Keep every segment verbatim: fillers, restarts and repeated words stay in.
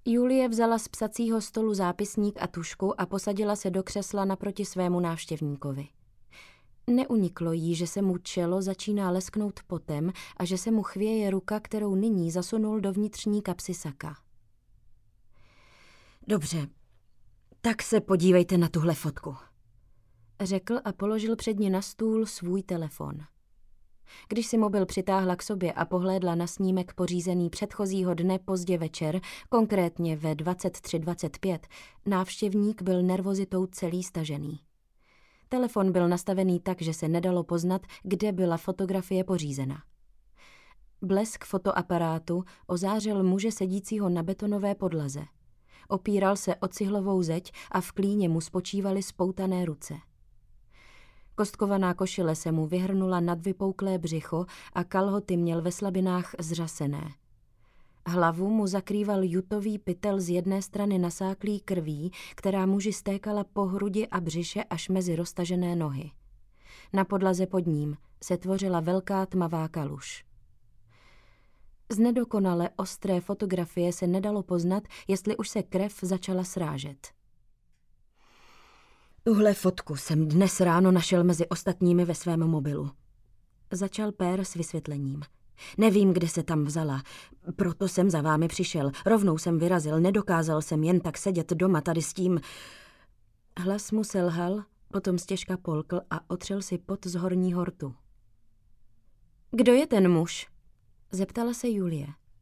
Julie vzala z psacího stolu zápisník a tužku a posadila se do křesla naproti svému návštěvníkovi. Neuniklo jí, že se mu čelo začíná lesknout potem a že se mu chvěje ruka, kterou nyní zasunul do vnitřní kapsy saka. Dobře, tak se podívejte na tuhle fotku, řekl a položil před ní na stůl svůj telefon. Když si mobil přitáhla k sobě a pohlédla na snímek pořízený předchozího dne pozdě večer, konkrétně ve dvacet tři dvacet pět, návštěvník byl nervozitou celý stažený. Telefon byl nastavený tak, že se nedalo poznat, kde byla fotografie pořízena. Blesk fotoaparátu ozářil muže sedícího na betonové podlaze. Opíral se o cihlovou zeď a v klíně mu spočívaly spoutané ruce. Kostkovaná košile se mu vyhrnula nad vypouklé břicho a kalhoty měl ve slabinách zřasené. Hlavu mu zakrýval jutový pytel z jedné strany nasáklý krví, která muži stékala po hrudi a břiše až mezi roztažené nohy. Na podlaze pod ním se tvořila velká tmavá kaluž. Z nedokonale ostré fotografie se nedalo poznat, jestli už se krev začala srážet. Tuhle fotku jsem dnes ráno našel mezi ostatními ve svém mobilu. Začal Pér s vysvětlením. Nevím, kde se tam vzala, proto jsem za vámi přišel. Rovnou jsem vyrazil, nedokázal jsem jen tak sedět doma tady s tím. Hlas mu selhal, potom stěžka polkl a otřel si pot z horního rtu. Kdo je ten muž? Zeptala se Julie.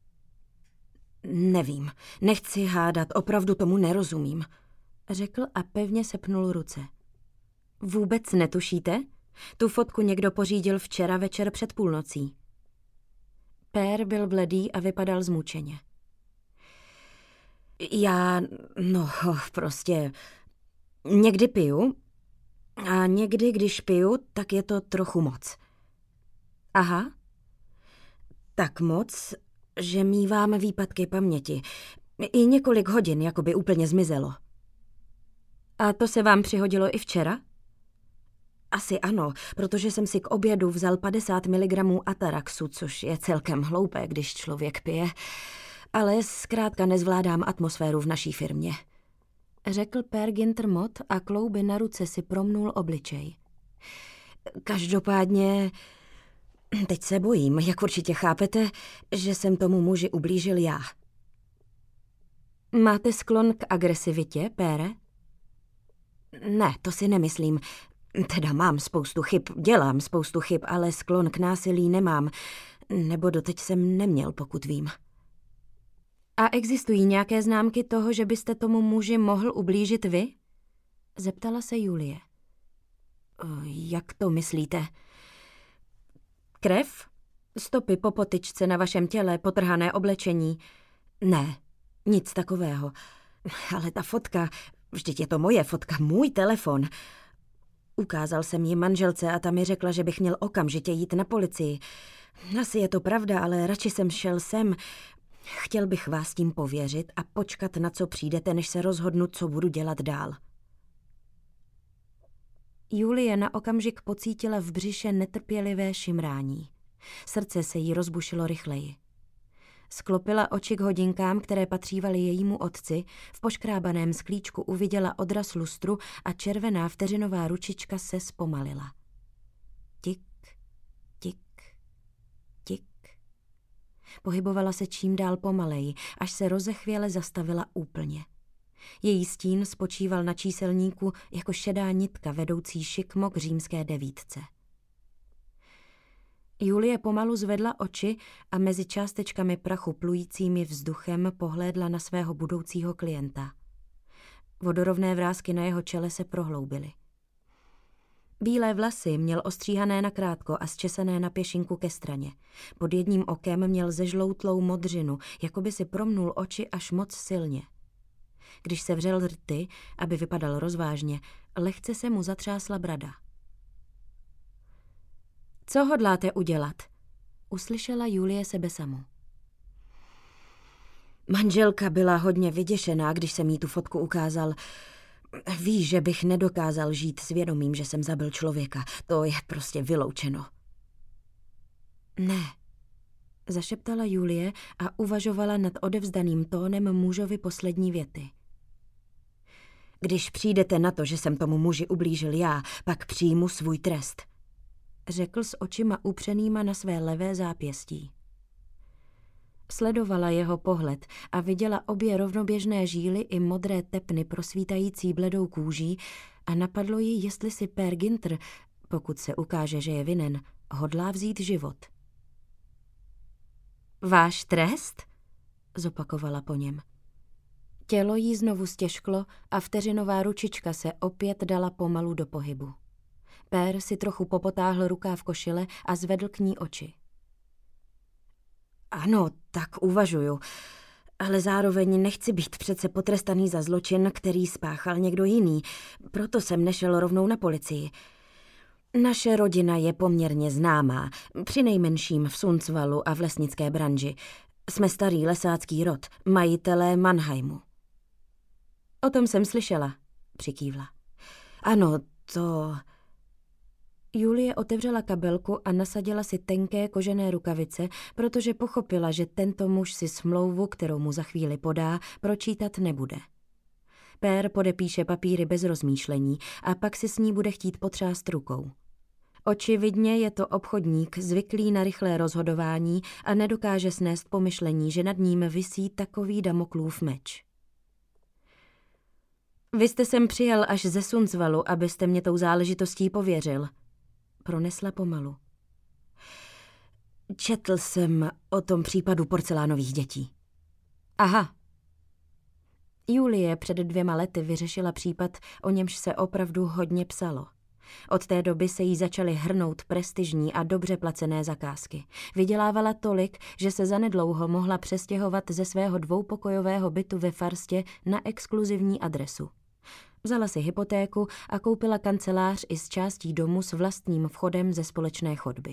Nevím, nechci hádat, opravdu tomu nerozumím, řekl a pevně sepnul ruce. Vůbec netušíte? Tu fotku někdo pořídil včera večer před půlnocí. Pér byl bledý a vypadal zmučeně. Já, no, prostě, někdy piju a někdy, když piju, tak je to trochu moc. Aha. Tak moc, že mívám výpadky paměti. I několik hodin, jako by úplně zmizelo. A to se vám přihodilo i včera? Asi ano, protože jsem si k obědu vzal padesát miligramů Ataraxu, což je celkem hloupé, když člověk pije. Ale zkrátka nezvládám atmosféru v naší firmě. Řekl Pér Gintermot a klouby na ruce si promnul obličej. Každopádně, teď se bojím, jak určitě chápete, že jsem tomu muži ublížil já. Máte sklon k agresivitě, Pére? Ne, to si nemyslím. Teda mám spoustu chyb, dělám spoustu chyb, ale sklon k násilí nemám. Nebo doteď jsem neměl, pokud vím. A existují nějaké známky toho, že byste tomu muži mohl ublížit vy? Zeptala se Julie. Jak to myslíte? Krev? Stopy po potyčce na vašem těle, potrhané oblečení? Ne, nic takového. Ale ta fotka, vždyť je to moje fotka, můj telefon. Ukázal jsem ji manželce a ta mi řekla, že bych měl okamžitě jít na policii. Asi je to pravda, ale radši jsem šel sem. Chtěl bych vás tím pověřit a počkat, na co přijdete, než se rozhodnu, co budu dělat dál. Julie na okamžik pocítila v břiše netrpělivé šimrání. Srdce se jí rozbušilo rychleji. Sklopila oči k hodinkám, které patřívaly jejímu otci, v poškrábaném sklíčku uviděla odraz lustru a červená vteřinová ručička se zpomalila. Tik, tik, tik. Pohybovala se čím dál pomaleji, až se rozechvěle zastavila úplně. Její stín spočíval na číselníku jako šedá nitka vedoucí šikmo k římské devítce. Julie pomalu zvedla oči a mezi částečkami prachu plujícími vzduchem pohlédla na svého budoucího klienta. Vodorovné vrásky na jeho čele se prohloubily. Bílé vlasy měl ostříhané nakrátko a zčesané na pěšinku ke straně. Pod jedním okem měl zežloutlou modřinu, jako by si promnul oči až moc silně. Když se vřel rty, aby vypadal rozvážně, lehce se mu zatřásla brada. Co hodláte udělat? Uslyšela Julie sebe samu. Manželka byla hodně vyděšená, když jsem jí tu fotku ukázal. Ví, že bych nedokázal žít s vědomím, že jsem zabil člověka. To je prostě vyloučeno. Ne, zašeptala Julie a uvažovala nad odevzdaným tónem mužovi poslední věty. Když přijdete na to, že jsem tomu muži ublížil já, pak přijmu svůj trest, řekl s očima upřenýma na své levé zápěstí. Sledovala jeho pohled a viděla obě rovnoběžné žíly i modré tepny prosvítající bledou kůží a napadlo jí, jestli si Pér Günther, pokud se ukáže, že je vinen, hodlá vzít život. Váš trest? Zopakovala po něm. Tělo jí znovu stěžklo a vteřinová ručička se opět dala pomalu do pohybu. Pér si trochu popotáhl rukáv košile a zvedl k ní oči. Ano, tak uvažuju, ale zároveň nechci být přece potrestaný za zločin, který spáchal někdo jiný, proto jsem nešel rovnou na policii. Naše rodina je poměrně známá, přinejmenším v Sundsvallu a v lesnické branži. Jsme starý lesácký rod, majitelé Mannheimu. O tom jsem slyšela, přikývla. Ano, to... Julie otevřela kabelku a nasadila si tenké kožené rukavice, protože pochopila, že tento muž si smlouvu, kterou mu za chvíli podá, pročítat nebude. Pér podepíše papíry bez rozmýšlení a pak si s ní bude chtít potřást rukou. Očividně je to obchodník zvyklý na rychlé rozhodování a nedokáže snést pomyšlení, že nad ním visí takový Damoklův meč. Vy jste sem přijel až ze Sundsvallu, abyste mě tou záležitostí pověřil, pronesla pomalu. Četl jsem o tom případu porcelánových dětí. Aha. Julie před dvěma lety vyřešila případ, o němž se opravdu hodně psalo. Od té doby se jí začaly hrnout prestižní a dobře placené zakázky. Vydělávala tolik, že se zanedlouho mohla přestěhovat ze svého dvoupokojového bytu ve Farstě na exkluzivní adresu. Vzala si hypotéku a koupila kancelář i s částí domu s vlastním vchodem ze společné chodby.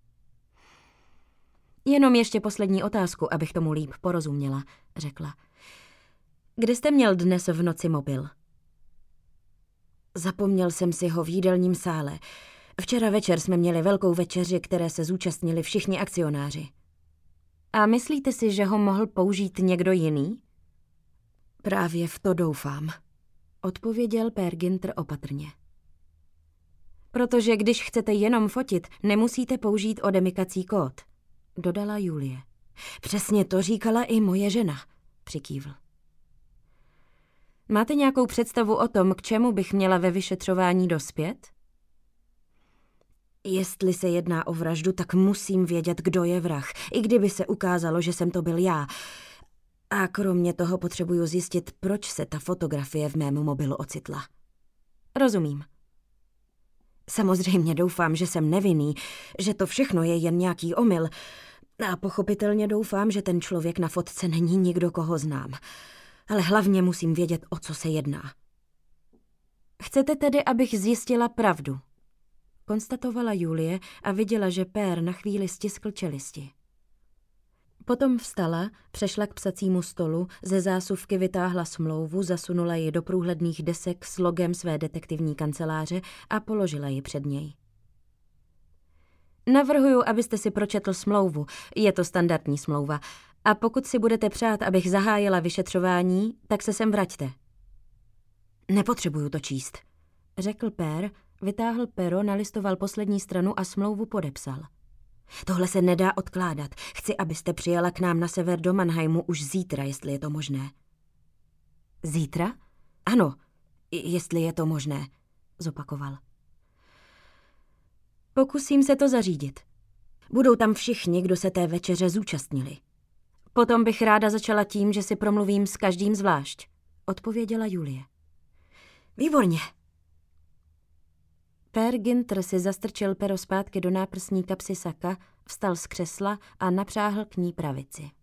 Jenom ještě poslední otázku, abych tomu líp porozuměla, řekla. Kde jste měl dnes v noci mobil? Zapomněl jsem si ho v jídelním sále. Včera večer jsme měli velkou večeři, které se zúčastnili všichni akcionáři. A myslíte si, že ho mohl použít někdo jiný? Právě v to doufám, odpověděl Pér Günther opatrně. Protože když chcete jenom fotit, nemusíte použít odemykací kód, dodala Julie. Přesně to říkala i moje žena, přikývl. Máte nějakou představu o tom, k čemu bych měla ve vyšetřování dospět? Jestli se jedná o vraždu, tak musím vědět, kdo je vrah, i kdyby se ukázalo, že jsem to byl já. A kromě toho potřebuju zjistit, proč se ta fotografie v mém mobilu ocitla. Rozumím. Samozřejmě doufám, že jsem nevinný, že to všechno je jen nějaký omyl. A pochopitelně doufám, že ten člověk na fotce není nikdo, koho znám. Ale hlavně musím vědět, o co se jedná. Chcete tedy, abych zjistila pravdu? Konstatovala Julie a viděla, že Pér na chvíli stiskl čelisti. Potom vstala, přešla k psacímu stolu, ze zásuvky vytáhla smlouvu, zasunula ji do průhledných desek s logem své detektivní kanceláře a položila ji před něj. Navrhuju, abyste si pročetl smlouvu. Je to standardní smlouva. A pokud si budete přát, abych zahájila vyšetřování, tak se sem vraťte. Nepotřebuju to číst, řekl Pér, vytáhl pero, nalistoval poslední stranu a smlouvu podepsal. Tohle se nedá odkládat. Chci, abyste přijela k nám na sever do Mannheimu už zítra, jestli je to možné. Zítra? Ano, jestli je to možné, zopakoval. Pokusím se to zařídit. Budou tam všichni, kdo se té večeře zúčastnili. Potom bych ráda začala tím, že si promluvím s každým zvlášť, odpověděla Julie. Výborně. Pér Günther si zastrčil pero zpátky do náprsní kapsy saka, vstal z křesla a napřáhl k ní pravici.